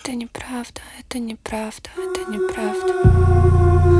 Это неправда, это неправда, это неправда.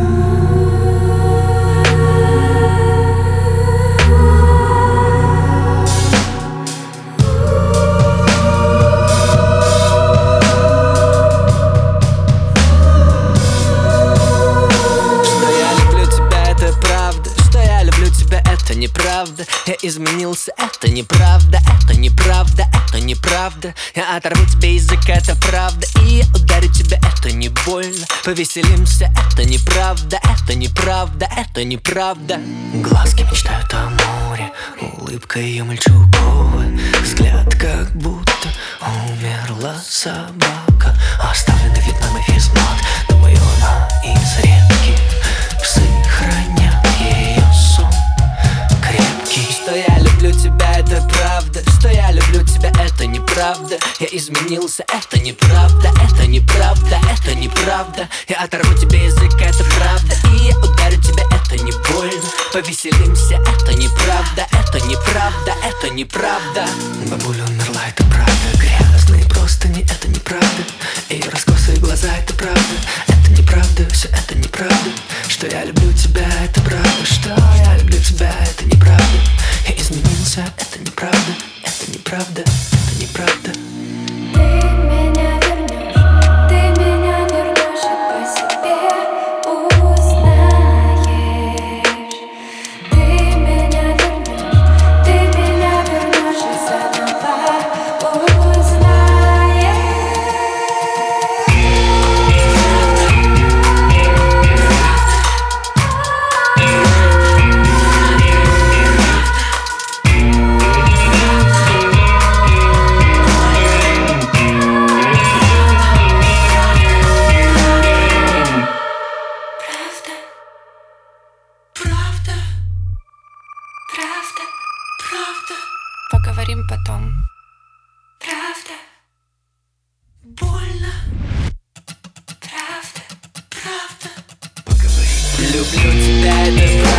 Неправда, я изменился, это неправда, это неправда, это неправда. Я оторву тебе язык, это правда, и я ударю тебя, это не больно. Повеселимся, это неправда, это неправда, это неправда. Глазки мечтают о море, улыбка ее мальчуковая, взгляд как будто умерла собака. Оставленный Вьетнамом физмат, думаю, она из редких. Псы хранят ее сон. Что я люблю тебя, это правда. Что я люблю тебя, это неправда. Я изменился, это неправда. Это неправда, это неправда. Я оторву тебе язык, это правда. И я ударю тебя, это не больно. Повеселимся, это неправда. Это неправда, это неправда. Бабуля умерла, это правда. Грязные простыни, это неправда. Ее раскосые глаза, это правда. Это неправда, все это неправда. Что я люблю тебя, это правда. Что я люблю тебя, это неправда. Я изменился, это неправда, это неправда, это неправда. Ты меня вернешь и по себе узнаешь. Ты меня вернешь и заново узнаешь. Правда, правда, поговорим потом. Правда, больно. Правда, правда, Поговорим. Люблю тебя, это правда.